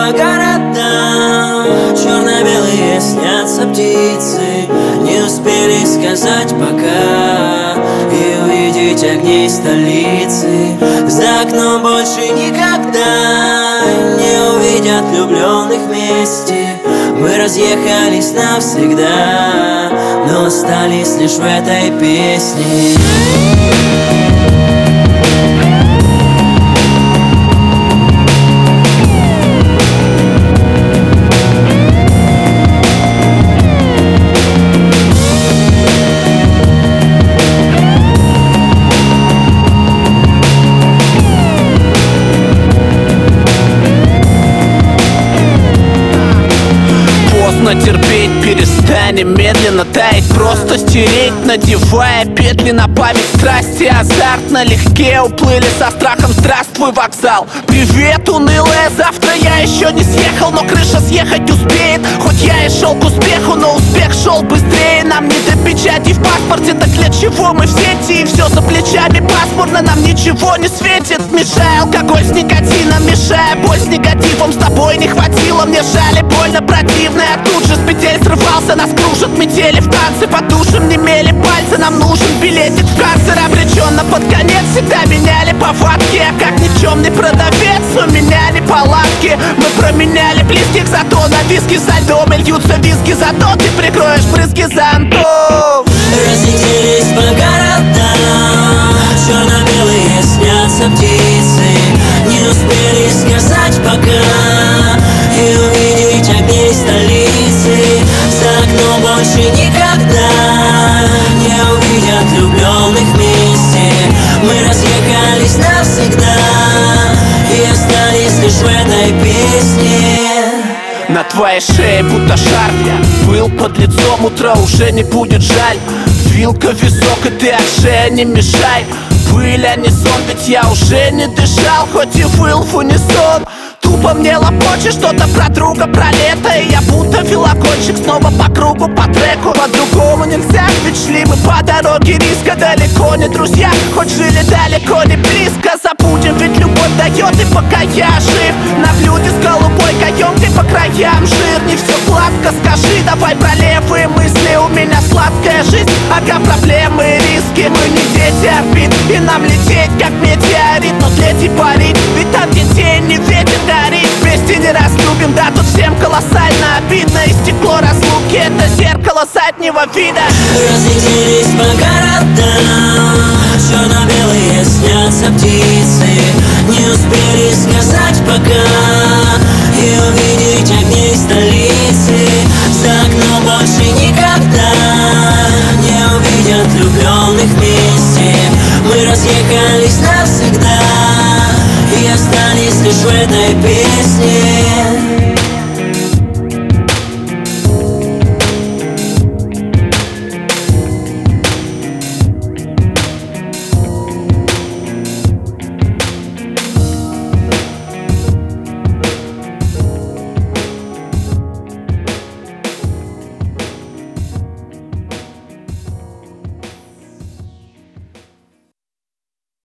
по городам, черно-белые снятся птицы. Не успели сказать пока и увидеть огней столицы. За окном больше никогда не увидят влюбленных вместе. Мы разъехались навсегда, но остались лишь в этой песне. Терпеть перестанем, медленно таять, просто стереть, надевая петли на память. Страсти азарт налегке уплыли со страхом. Здравствуй, вокзал, привет, унылая. Завтра я еще не съехал, но крыша съехать успеет. Хоть я и шел к успеху, но успех шел быстрее. Нам не до печати в паспорте, так для чего мы в сети? И все за плечами пасмурно, нам ничего не светит. Мешая алкоголь с никотином, мешая боль с негативом. С тобой не хватило, мне жаль и больно противно. Тут же с петель срывался, нас кружат метели в танце. По душам немели пальцы, нам нужен билетик в карцер. Обреченно под конец всегда меняли повадки. А как никчемный продавец у меня неполадки. Мы променяли близких зато на виски со льдом. И льются виски, зато ты прикроешь брызги зонтов. Разлетелись по городам, черно-белые снятся птицы. Не успели сказать пока и увидеть огней столицы. За окном больше никогда не увидят влюбленных вместе. Мы разъехались навсегда и остались лишь в этой песне. На твоей шее будто шарф, я был под лицом, утро уже не будет жаль. Вилка в висок, и ты от шеи не мешай. Пыль, а не сон, ведь я уже не дышал, хоть и выл в унисон. Тупо мне лопочет что-то про друга, про лето. И я будто велогонщик снова по кругу, по треку. По-другому нельзя, ведь шли мы по дороге риска. Далеко не друзья, хоть жили далеко не близко. Забудем, ведь любовь дает, и пока я жив на блюде с голубой каемкой по краям жир. Не все гладко, скажи, давай про левые мысли. У меня сладкая жизнь, ага, проблемы и риски. Мы не дети орбит, и нам лететь как метеорит. Но взлеть и парить, ведь там детей не ветер горит. Вместе не разлюбим, да, тут всем колоссально обидно. И стекло разлуки — это зеркало заднего вида. Разлетелись по городам, черно-белые снятся птицы. Не успели сказать пока и увидеть огней столицы. За окном больше никогда не увидят влюбленных вместе. Мы разъехались навсегда и остались лишь в этой песне.